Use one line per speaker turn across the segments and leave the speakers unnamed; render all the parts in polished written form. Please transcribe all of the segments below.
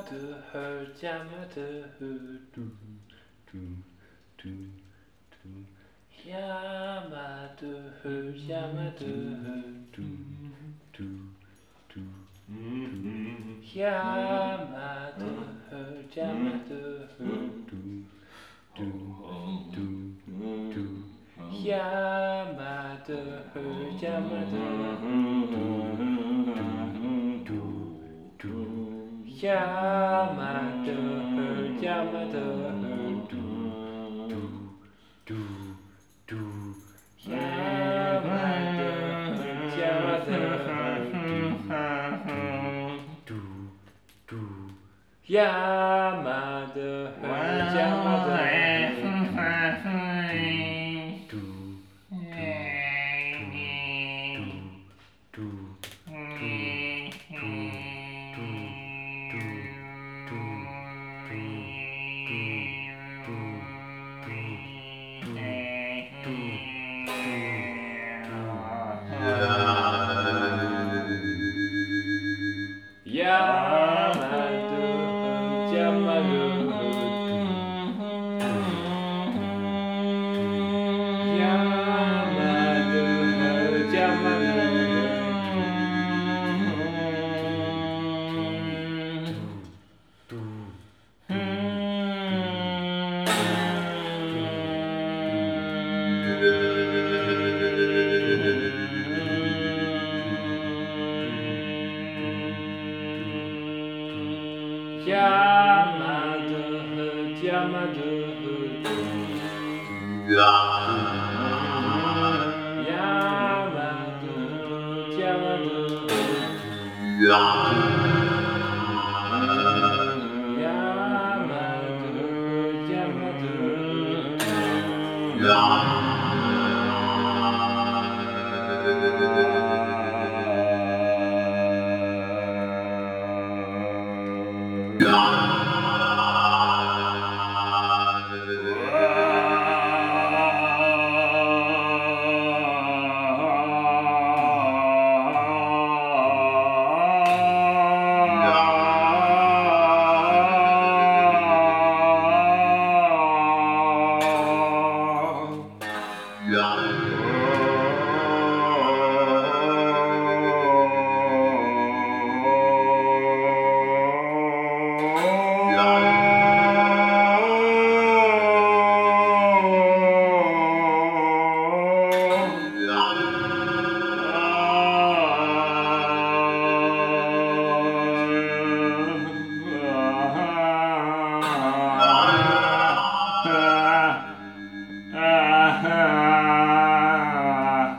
Yamato her Yamato her do do do do Yamato her Yamato her do do do do Yamato her Yamato her do do do do Yamato her Yamato do do do Yamato her Yamato her do do do Yamato her Yamato her do do Yamato her Yamato do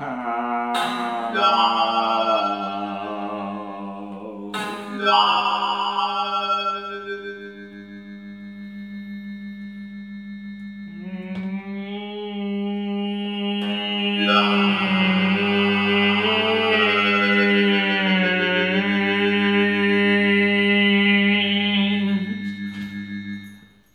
Ah